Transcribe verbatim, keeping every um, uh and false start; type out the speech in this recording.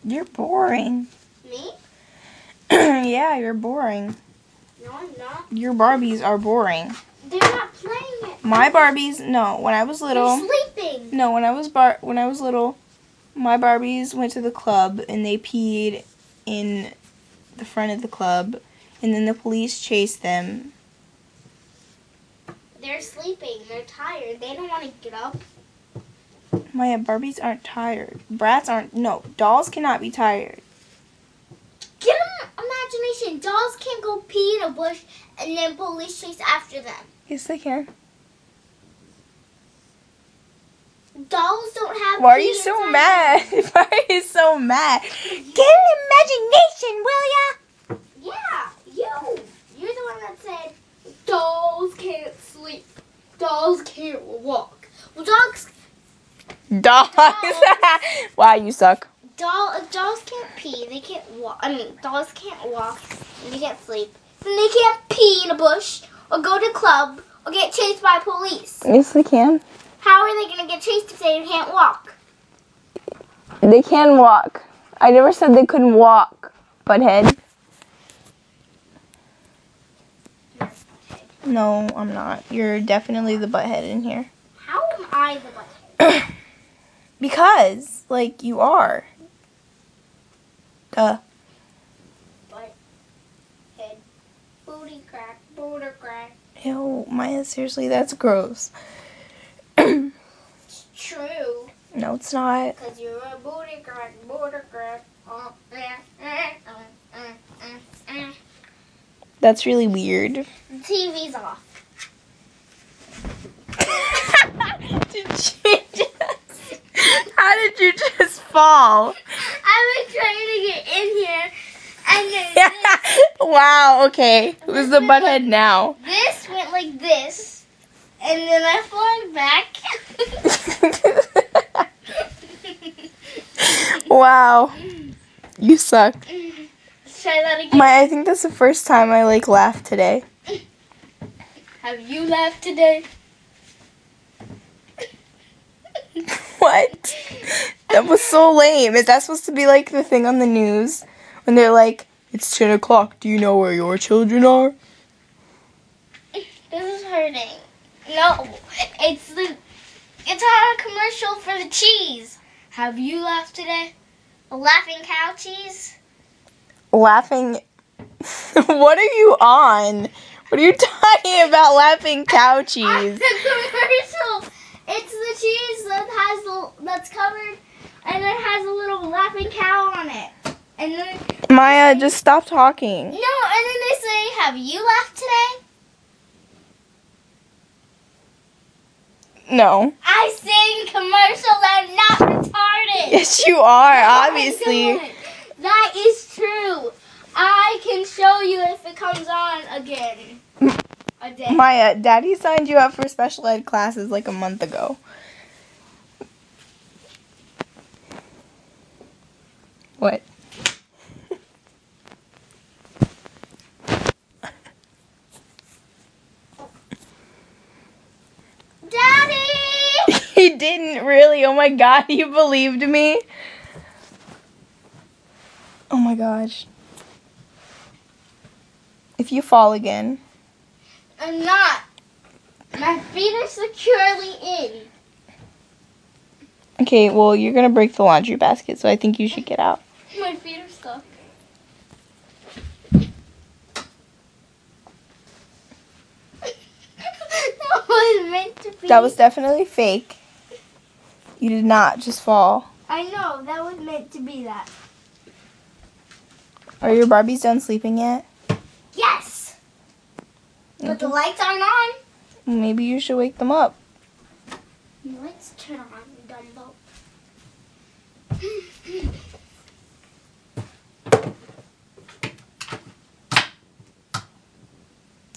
You're boring. Me? Yeah, you're boring. No, I'm not. Your Barbies are boring. They're not playing it. My Barbies, no. When I was little, They're sleeping. no. When I was bar, when I was little, my Barbies went to the club and they peed in the front of the club, and then the police chased them. They're sleeping. They're tired. They don't want to get up. Maya, Barbies aren't tired. Brats aren't. No, dolls cannot be tired. Get them imagination. Dolls can't go pee in a bush and then police chase after them. Yes, they can. Dolls don't have. Why are pee you so inside mad? Why are you so mad? Get an imagination, will ya? them. Yeah, you. You're the one that said dolls can't sleep. Dolls can't walk. Well, dogs. Dogs. Wow, you suck. Doll. If dolls can't pee, they can't walk. I mean, dolls can't walk. And they can't sleep. Then they can't pee in a bush or go to a club or get chased by police. Yes, they can. How are they going to get chased if they can't walk? They can walk. I never said they couldn't walk, butthead. No, I'm not. You're definitely the butthead in here. How am I the butthead? Because, like, you are. Duh. Butthead. Booty crack. Booty crack. Ew, Maya, seriously, that's gross. It's true. No, it's not. Because you're a booty crack. Booty crack. Oh, eh, eh, oh, eh, eh, eh. That's really weird. The T V's off. Did you just... How did you just fall? I was trying to get in here, and then Wow, okay. Who's the butthead now? this, this went like this, and then I flung back. Wow. You suck. Let's try that again. My, I think that's the first time I, like, laughed today. Have you laughed today? What? That was so lame. Is that supposed to be, like, the thing on the news? When they're like, it's ten o'clock. Do you know where your children are? This is hurting. No, it's the, it's our commercial for the cheese. Have you laughed today? A laughing cow cheese? Laughing. What are you on? What are you talking about? Laughing cow cheese. The commercial. It's the cheese that has the, that's covered, and it has a little laughing cow on it. And then Maya, just stop talking. no, and then they say, "Have you laughed today?" No. I sing commercials. I'm not retarded. Yes, you are, No, I obviously. don't. That is true. I can show you if it comes on again. A day. Maya, Daddy signed you up for special ed classes like a month ago. What? Daddy! He didn't really. Oh my god, you believed me? Oh my gosh. If you fall again. I'm not. My feet are securely in. Okay, well, you're gonna break the laundry basket, so I think you should get out. My feet are stuck. That was meant to be. That was definitely fake. You did not just fall. I know, that was meant to be that. Are your Barbies done sleeping yet? Yes! But the lights aren't on. Maybe you should wake them up. The lights turn on, Dumbo.